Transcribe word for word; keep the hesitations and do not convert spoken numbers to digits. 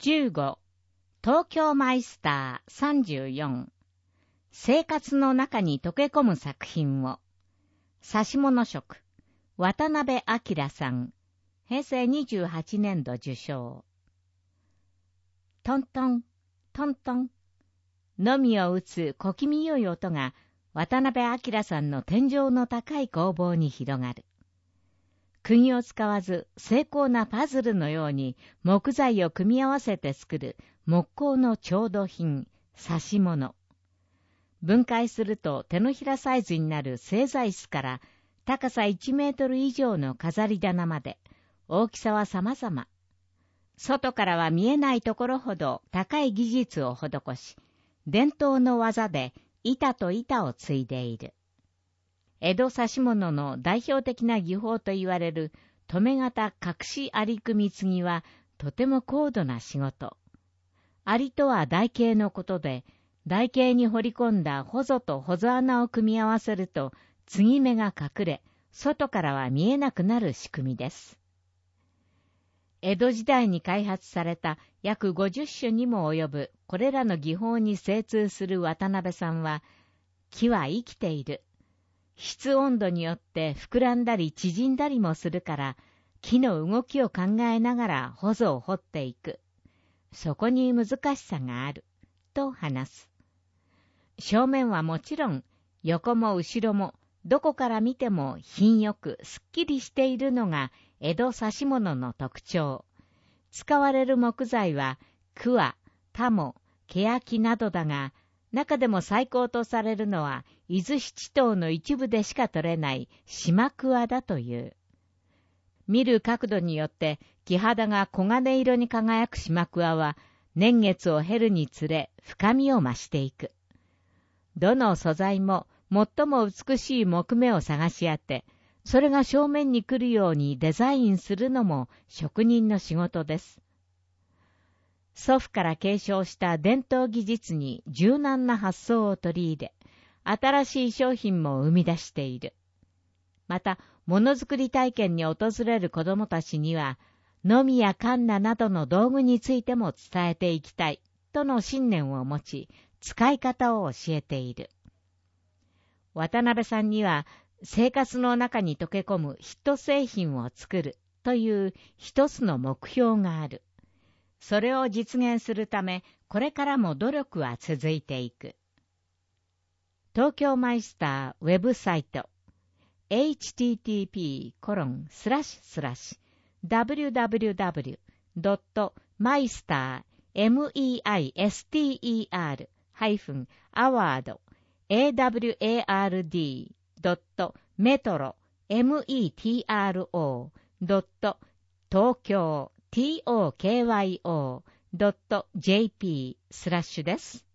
じゅうご、東京マイスターさんじゅうよん、生活の中に溶け込む作品を、指物職、渡辺明さん、へいせいにじゅうはちねんど受賞。トントン、トントン、のみを打つ小気味よい音が渡辺明さんの天井の高い工房に広がる。釘を使わず精巧なパズルのように木材を組み合わせて作る木工の調度品、指物。分解すると手のひらサイズになる製材室から高さいちメートル以上の飾り棚まで大きさは様々。外からは見えないところほど高い技術を施し、伝統の技で板と板を継いでいる。江戸指物の代表的な技法といわれる留め型隠し有組継ぎはとても高度な仕事。有とは台形のことで、台形に掘り込んだほぞとほぞ穴を組み合わせると継ぎ目が隠れ、外からは見えなくなる仕組みです。江戸時代に開発された約ごじゅっしゅにも及ぶこれらの技法に精通する渡辺さんは、木は生きている。室温度によって膨らんだり縮んだりもするから、木の動きを考えながらほぞを掘っていく。そこに難しさがある。と話す。正面はもちろん、横も後ろも、どこから見ても品よくすっきりしているのが江戸指物の特徴。使われる木材は、桑、タモ、ケヤキなどだが、中でも最高とされるのは、伊豆七島の一部でしか取れない島桑だという。見る角度によって、木肌が黄金色に輝く島桑は、年月を経るにつれ深みを増していく。どの素材も最も美しい木目を探し当て、それが正面に来るようにデザインするのも職人の仕事です。祖父から継承した伝統技術に柔軟な発想を取り入れ、新しい商品も生み出している。また、ものづくり体験に訪れる子どもたちには、のみやかんななどの道具についても伝えていきたい、との信念を持ち、使い方を教えている。渡辺さんには、生活の中に溶け込むヒット製品を作るという一つの目標がある。それを実現するため、これからも努力は続いていく。東京マイスターウェブサイト エイチティーティーピーコロンスラッシュスラッシュダブリュダブリュダブリュドットマイスターエムイーアイエスティーイーアールハイフンアワード エーダブリュエーアールディードットメトロ エムイーティーアールオードット東京 トーキョードットジェーピー スラッシュです。